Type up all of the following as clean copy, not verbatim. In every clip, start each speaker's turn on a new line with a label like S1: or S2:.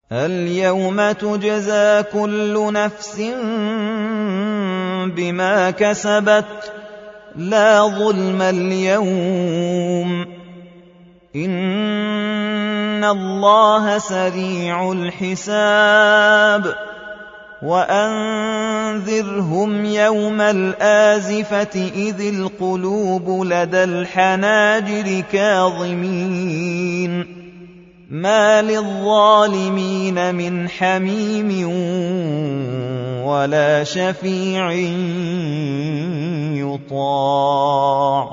S1: اليوم تجزى كل نفس بما كسبت لا ظلم اليوم إن الله سريع الحساب وأنذرهم يوم الآزفة إذ القلوب لدى الحناجر كاظمين ما للظالمين من حميم ولا شفيع يطاع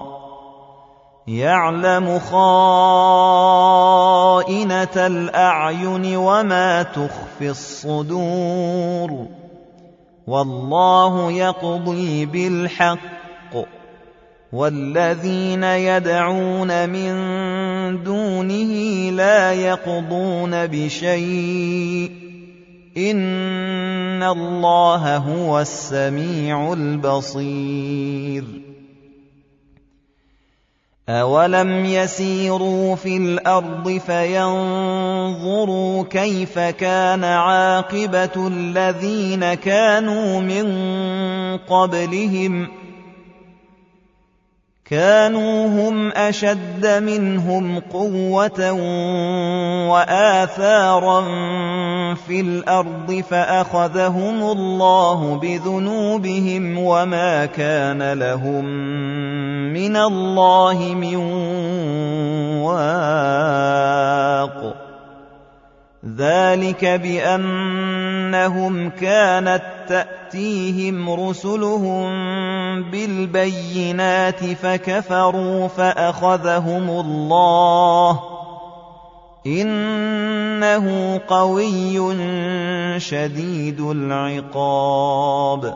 S1: يعلم خائنة الأعين وما تخفي الصدور والله يقضي بالحق والذين يدعون من دونه لا يقضون بشيء إن الله هو السميع البصير أولم يسيروا في الأرض فينظروا كيف كان عاقبة الذين كانوا من قبلهم كانوا هم أشد منهم قوة وآثارا في الأرض فأخذهم الله بذنوبهم وما كان لهم من الله من واق ذلك بأنهم كانت تأتيهم رسلهم بالبينات فكفروا فأخذهم الله إنه قوي شديد العقاب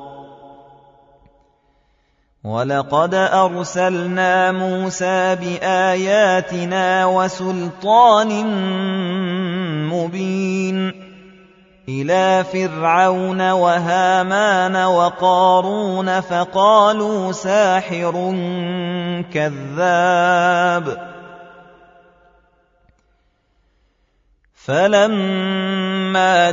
S1: ولقد أرسلنا موسى بآياتنا وسلطان مبين إلى فرعون وهامان وقارون فقالوا ساحر كذاب فلما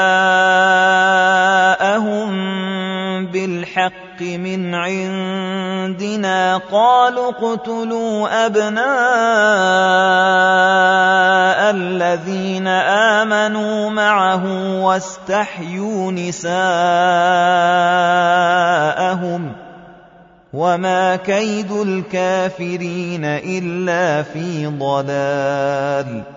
S1: جاءهم بالحق من عندنا قالوا اقتلوا أبناء الذين آمنوا معه واستحيوا نساءهم وما كيد الكافرين إلا في ضلال